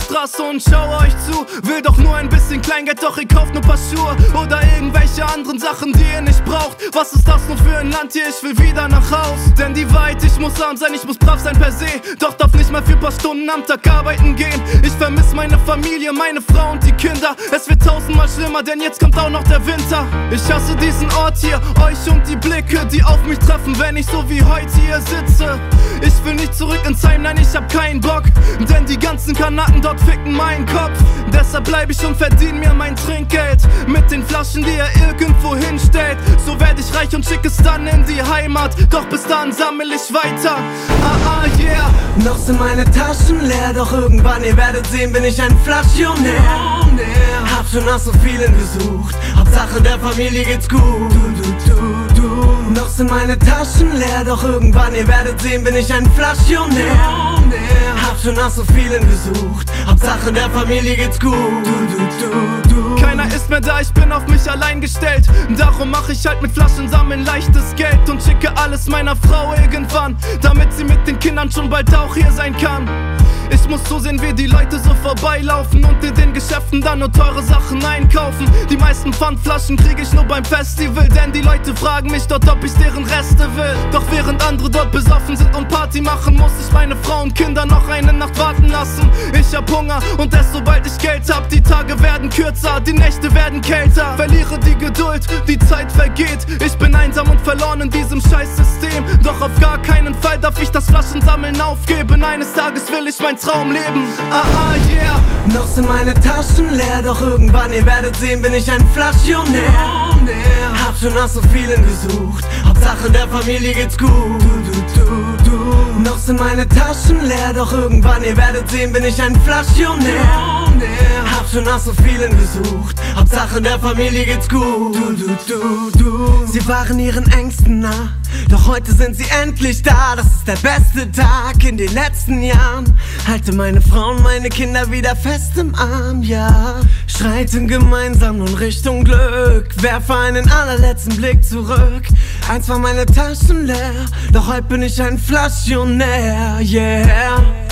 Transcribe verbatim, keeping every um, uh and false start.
Straße und schaue euch zu. Will doch nur ein bisschen Kleingeld, doch ihr kauft nur paar Schuhe oder irgendwelche anderen Sachen, die ihr nicht braucht. Was ist das nur für ein Land hier? Ich will wieder nach Haus. Denn die Wahrheit, ich muss arm sein, ich muss brav sein per se, doch darf nicht mal für paar Stunden am Tag arbeiten gehen. Ich vermiss meine Familie, meine Frau und die Kinder. Es wird tausendmal schlimmer, denn jetzt kommt auch noch der Winter. Ich hasse diesen Ort hier, euch und die Blicke, die auf mich treffen, wenn ich so wie heute hier sitze. Ich will nicht zurück ins Heim, nein, ich hab keinen Bock, denn die ganzen Kanaken dort ficken meinen Kopf. Deshalb bleib ich und verdien mir mein Trinkgeld mit den Flaschen, die er irgendwo hinstellt. So werd ich reich und schick es dann in die Heimat, doch bis dann sammel ich weiter. Ah, ah, yeah. Noch sind meine Taschen leer, doch irgendwann, ihr werdet sehen, bin ich ein Flaschionär. Hab schon nach so vielen gesucht, Hauptsache der Familie geht's gut. Du, du, du, du. Noch sind meine Taschen leer, doch irgendwann, ihr werdet sehen, bin ich ein Flaschionär. Hab schon nach so vielen gesucht, Hauptsache der Familie geht's gut. Du, du, du, du. Keiner ist mehr da, ich bin auf mich allein gestellt. Darum mach ich halt mit Flaschen sammeln leichtes Geld und schicke alles meiner Frau irgendwann, damit sie mit den Kindern schon bald auch hier sein kann. Ich muss zusehen, wie die Leute so vorbeilaufen und in den Geschäften dann nur teure Sachen einkaufen. Die meisten Pfandflaschen krieg ich nur beim Festival, denn die Leute fragen mich dort, ob ich deren Reste will. Doch während andere dort besoffen sind und Party machen, muss ich meine Frau und Kinder noch eine Nacht warten lassen. Ich hab Hunger und erst sobald ich Geld hab, die Tage werden kürzer, die Nächte werden kälter. Verliere die Geduld, die Zeit vergeht. Ich bin einsam und verloren in diesem Scheißsystem, doch auf gar keinen Fall darf ich das Flaschensammeln aufgeben. Eines Tages will ich mein Traum leben. Ah, ah, yeah. Noch sind meine Taschen leer, doch irgendwann, ihr werdet sehen, bin ich ein Flaschionär. Hab schon nach so vielen gesucht, Hauptsache der Familie geht's gut. Du, du, du, du. Noch sind meine Taschen leer, doch irgendwann, ihr werdet sehen, bin ich ein Flaschionär. Hab schon nach so vielen gesucht, Hauptsache der Familie geht's gut. Du, du, du, du. Sie waren ihren Ängsten nah, doch heute sind sie endlich da. Das ist der beste Tag in den letzten Jahren. Halte meine Frau und meine Kinder wieder fest im Arm, ja. Schreiten gemeinsam nun Richtung Glück, werfe einen allerletzten Blick zurück. Einst war meine Taschen leer, doch heute bin ich ein Flaschionär, yeah.